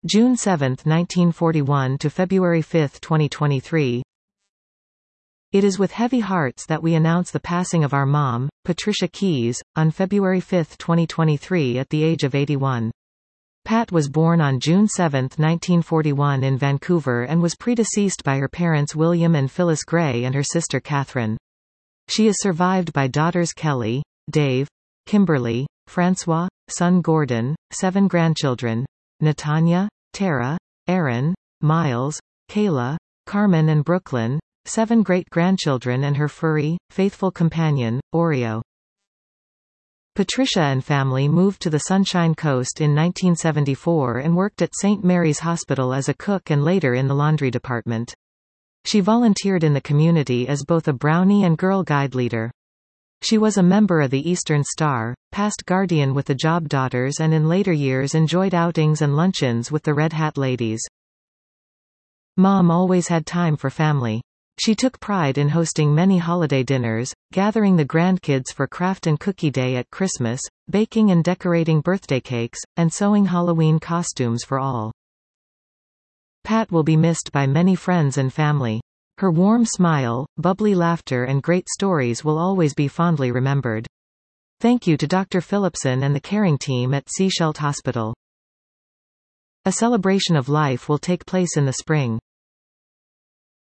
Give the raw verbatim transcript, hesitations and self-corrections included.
June seventh nineteen forty-one to February fifth twenty twenty-three. It is with heavy hearts that we announce the passing of our mom, Patricia Keys, on February fifth twenty twenty-three at the age of eighty-one. Pat was born on June seventh nineteen forty-one in Vancouver and was predeceased by her parents William and Phyllis Gray and her sister Catherine. She is survived by daughters Kelly, Dave, Kimberly, Francois, son Gordon, seven grandchildren, Natanya, Tara, Aaron, Miles, Kayla, Carmen and Brooklyn, seven great-grandchildren and her furry, faithful companion, Oreo. Patricia and family moved to the Sunshine Coast in nineteen seventy-four and worked at Saint Mary's Hospital as a cook and later in the laundry department. She volunteered in the community as both a Brownie and Girl Guide leader. She was a member of the Eastern Star, past guardian with the Job Daughters, and in later years enjoyed outings and luncheons with the Red Hat Ladies. Mom always had time for family. She took pride in hosting many holiday dinners, gathering the grandkids for craft and cookie day at Christmas, baking and decorating birthday cakes, and sewing Halloween costumes for all. Pat will be missed by many friends and family. Her warm smile, bubbly laughter and great stories will always be fondly remembered. Thank you to Doctor Phillipson and the caring team at Seashelt Hospital. A celebration of life will take place in the spring.